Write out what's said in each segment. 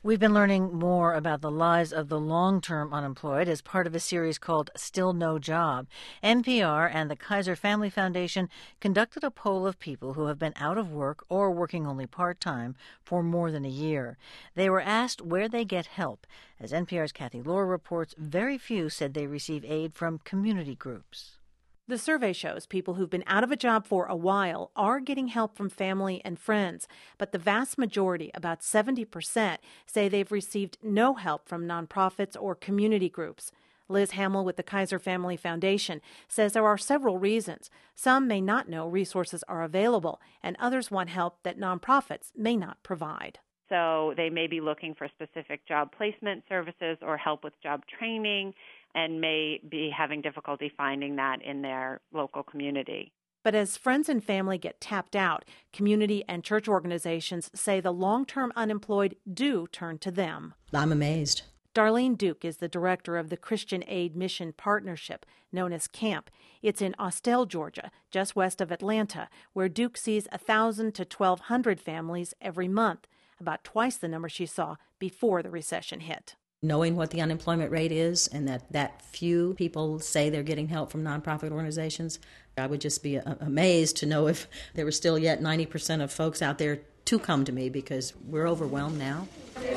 We've been learning more about the lives of the long-term unemployed as part of a series called Still No Job. NPR and the Kaiser Family Foundation conducted a poll of people who have been out of work or working only part-time for more than a year. They were asked where they get help. As NPR's Kathy Lohr reports, very few said they receive aid from community groups. The survey shows people who've been out of a job for a while are getting help from family and friends, but the vast majority, about 70%, say they've received no help from nonprofits or community groups. Liz Hamill with the Kaiser Family Foundation says there are several reasons. Some may not know resources are available, and others want help that nonprofits may not provide. So they may be looking for specific job placement services or help with job training, and may be having difficulty finding that in their local community. But as friends and family get tapped out, community and church organizations say the long-term unemployed do turn to them. I'm amazed. Darlene Duke is the director of the Christian Aid Mission Partnership, known as CAMP. It's in Austell, Georgia, just west of Atlanta, where Duke sees 1,000 to 1,200 families every month, about twice the number she saw before the recession hit. Knowing what the unemployment rate is and that few people say they're getting help from nonprofit organizations, I would just be amazed to know if there were still yet 90% of folks out there to come to me, because we're overwhelmed now.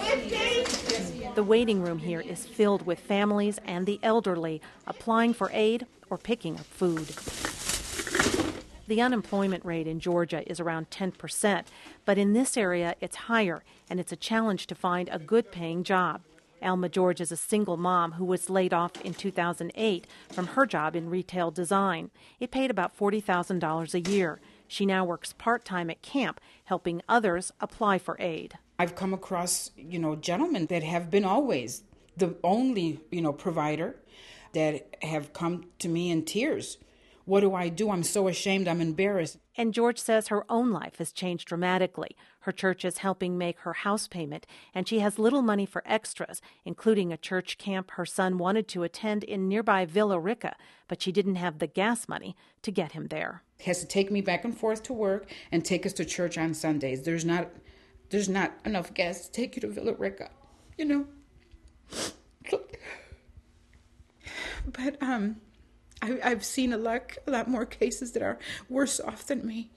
The waiting room here is filled with families and the elderly applying for aid or picking up food. The unemployment rate in Georgia is around 10%, but in this area it's higher, and it's a challenge to find a good-paying job. Alma George is a single mom who was laid off in 2008 from her job in retail design. It paid about $40,000 a year. She now works part-time at camp, helping others apply for aid. I've come across, gentlemen that have been always the only, provider, that have come to me in tears. What do I do? I'm so ashamed. I'm embarrassed. And George says her own life has changed dramatically. Her church is helping make her house payment, and she has little money for extras, including a church camp her son wanted to attend in nearby Villa Rica, but she didn't have the gas money to get him there. He has to take me back and forth to work and take us to church on Sundays. There's not enough gas to take you to Villa Rica, But I've seen a lot more cases that are worse off than me.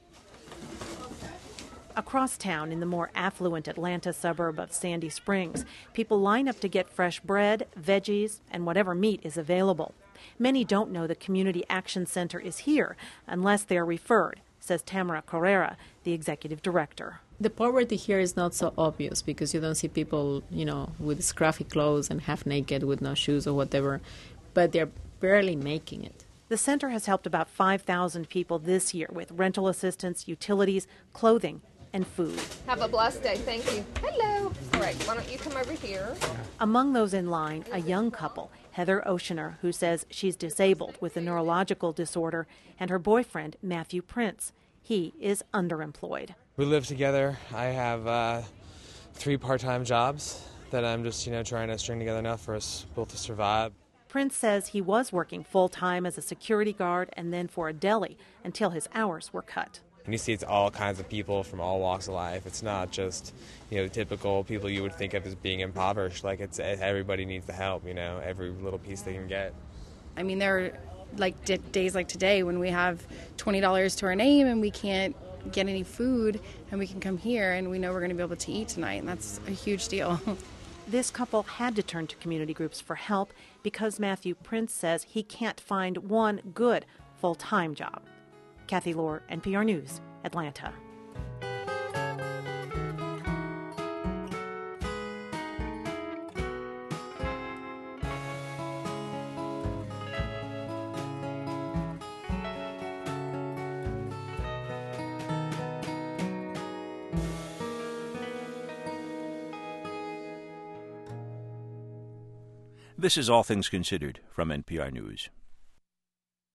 Across town in the more affluent Atlanta suburb of Sandy Springs, people line up to get fresh bread, veggies, and whatever meat is available. Many don't know the Community Action Center is here unless they're referred, says Tamara Carrera, the executive director. The poverty here is not so obvious because you don't see people, with scruffy clothes and half naked with no shoes or whatever, but they're barely making it. The center has helped about 5,000 people this year with rental assistance, utilities, clothing, and food. Have a blessed day. Thank you. Hello. All right, why don't you come over here? Among those in line, a young couple, Heather Oceaner, who says she's disabled with a neurological disorder, and her boyfriend, Matthew Prince. He is underemployed. We live together. I have 3 part-time jobs that I'm just, trying to string together enough for us both to survive. Prince says he was working full-time as a security guard and then for a deli until his hours were cut. And you see it's all kinds of people from all walks of life. It's not just, typical people you would think of as being impoverished. Like, everybody needs the help, every little piece they can get. I mean, there are days like today when we have $20 to our name and we can't get any food, and we can come here and we know we're going to be able to eat tonight, and that's a huge deal. This couple had to turn to community groups for help because Matthew Prince says he can't find one good full-time job. Kathy Lohr, NPR News, Atlanta. This is All Things Considered from NPR News.